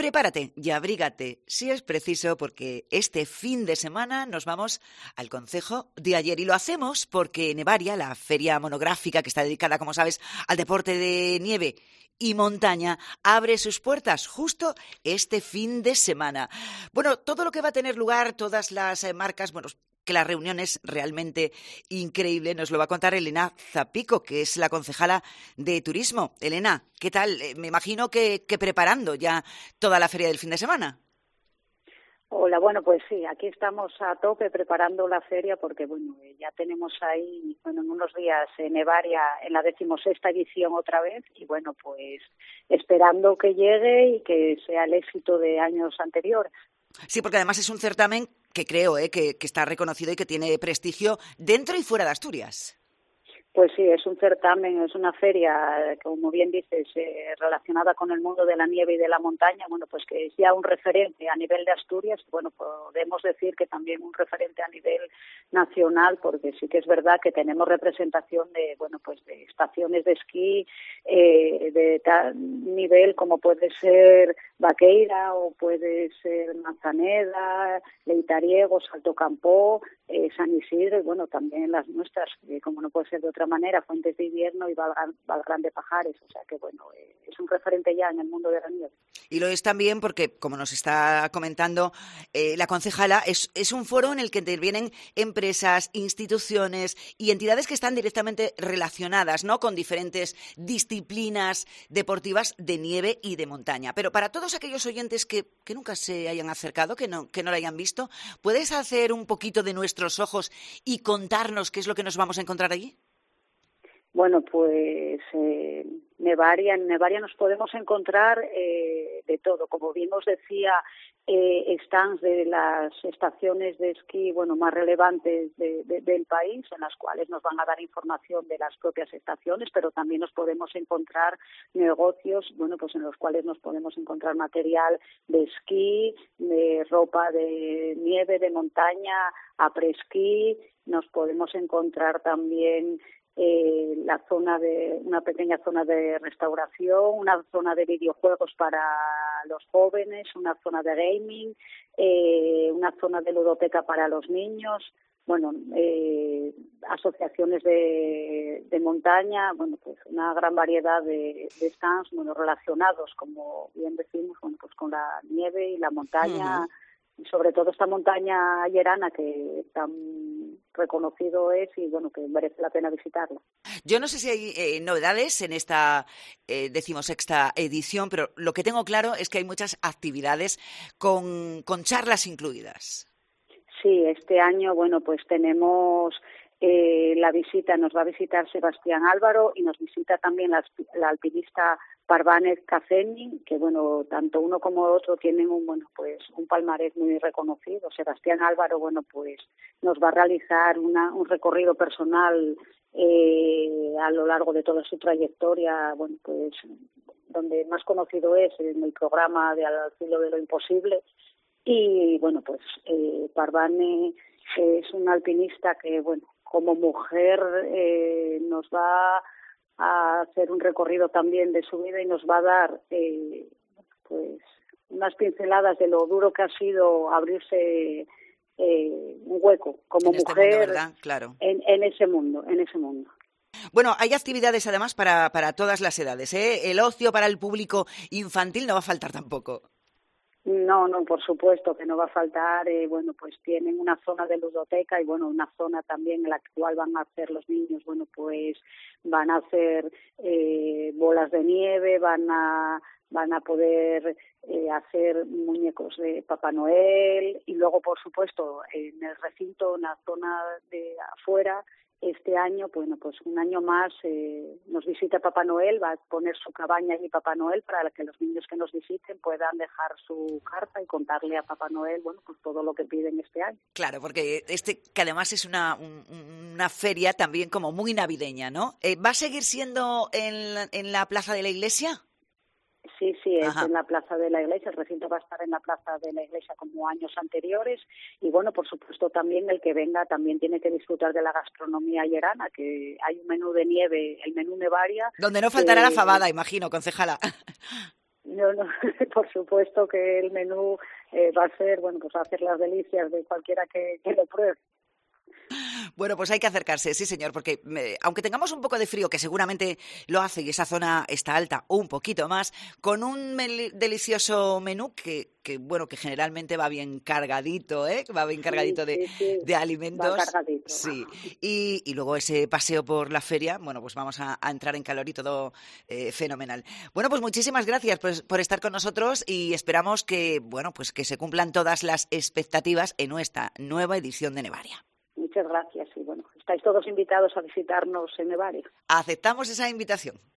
Prepárate y abrígate si es preciso, porque este fin de semana nos vamos al concejo de Aller y lo hacemos porque Nevaria, la feria monográfica que está dedicada, como sabes, al deporte de nieve y montaña, abre sus puertas justo este fin de semana. Bueno, todo lo que va a tener lugar, todas las marcas, bueno, que la reunión es realmente increíble, nos lo va a contar Elena Zapico, que es la concejala de Turismo. Elena, ¿qué tal? Me imagino que preparando ya toda la feria del fin de semana. Hola, bueno, pues sí, aquí estamos a tope preparando la feria porque, bueno, ya tenemos ahí, bueno, en unos días Nevaria en la 16ª edición otra vez y, bueno, pues esperando que llegue y que sea el éxito de años anteriores. Sí, porque además es un certamen que creo que está reconocido y que tiene prestigio dentro y fuera de Asturias. Pues sí, es un certamen, es una feria, como bien dices, relacionada con el mundo de la nieve y de la montaña, bueno, pues que es ya un referente a nivel de Asturias, bueno, podemos decir que también un referente a nivel nacional, porque sí que es verdad que tenemos representación de, bueno, pues de estaciones de esquí de tal nivel como puede ser Vaqueira o puede ser Manzaneda, Leitariego, Salto Campó, San Isidro y, bueno, también las nuestras, como no puede ser de otra manera, Fuentes de Invierno y Valgrán de Pajares, o sea que, bueno, es un referente ya en el mundo de la nieve. Y lo es también porque, como nos está comentando la concejala, es un foro en el que intervienen empresas, instituciones y entidades que están directamente relacionadas, ¿no?, con diferentes disciplinas deportivas de nieve y de montaña. Pero para todos aquellos oyentes que nunca se hayan acercado, que no lo hayan visto, ¿puedes hacer un poquito de nuestros ojos y contarnos qué es lo que nos vamos a encontrar allí? Bueno, pues en Nevaria nos podemos encontrar de todo. Como bien os decía, stands de las estaciones de esquí, bueno, más relevantes del país, en las cuales nos van a dar información de las propias estaciones, pero también nos podemos encontrar negocios, bueno, pues en los cuales nos podemos encontrar material de esquí, de ropa de nieve, de montaña, après-ski. Nos podemos encontrar también una pequeña zona de restauración, una zona de videojuegos para los jóvenes, una zona de gaming, una zona de ludoteca para los niños, bueno, asociaciones de montaña, bueno, pues una gran variedad de stands, bueno, relacionados, como bien decimos, bueno, pues con la nieve y la montaña. Uh-huh. Y sobre todo esta montaña llerana que tan reconocido es y, bueno, que merece la pena visitarla. Yo no sé si hay novedades en esta 16ª edición, pero lo que tengo claro es que hay muchas actividades con charlas incluidas. Sí, este año, bueno, pues tenemos la visita, nos va a visitar Sebastián Álvaro y nos visita también la alpinista Parvane Kazemi, que, bueno, tanto uno como otro tienen un palmarés muy reconocido. Sebastián Álvaro, bueno, pues nos va a realizar un recorrido personal a lo largo de toda su trayectoria, bueno, pues donde más conocido es en el programa de Al filo de lo imposible. Y, bueno, pues Parvane es una alpinista que, bueno, como mujer nos va a hacer un recorrido también de su vida y nos va a dar pues unas pinceladas de lo duro que ha sido abrirse un hueco como en mujer mundo, ¿verdad? Claro. en ese mundo. Bueno, hay actividades además para todas las edades, ¿eh? El ocio para el público infantil no va a faltar tampoco. No, por supuesto que no va a faltar. Bueno, pues tienen una zona de ludoteca y, bueno, una zona también en la cual van a hacer los niños, bueno, pues van a hacer bolas de nieve, van a poder hacer muñecos de Papá Noel y luego, por supuesto, en el recinto, en la zona de afuera, este año, bueno, pues un año más nos visita Papá Noel, va a poner su cabaña allí Papá Noel para que los niños que nos visiten puedan dejar su carta y contarle a Papá Noel, bueno, pues todo lo que piden este año. Claro, porque que además es una feria también como muy navideña, ¿no? ¿Va a seguir siendo en la Plaza de la Iglesia? Sí, es en la Plaza de la Iglesia, el recinto va a estar en la Plaza de la Iglesia como años anteriores y, bueno, por supuesto también el que venga también tiene que disfrutar de la gastronomía llerana, que hay un menú de nieve, el menú Nevaria. Donde no faltará la fabada, imagino, concejala. No, no, por supuesto que el menú va a ser, bueno, pues va a hacer las delicias de cualquiera que lo pruebe. Bueno, pues hay que acercarse, sí señor, porque aunque tengamos un poco de frío, que seguramente lo hace y esa zona está alta un poquito más, con un delicioso menú bueno, que generalmente va bien cargadito, ¿eh? Va bien cargadito sí, de alimentos. Va cargadito. Sí, y luego ese paseo por la feria, bueno, pues vamos a entrar en calor y todo fenomenal. Bueno, pues muchísimas gracias por estar con nosotros y esperamos que, bueno, pues que se cumplan todas las expectativas en nuestra nueva edición de Nevaria. Muchas gracias y bueno, estáis todos invitados a visitarnos en Nevaria. Aceptamos esa invitación.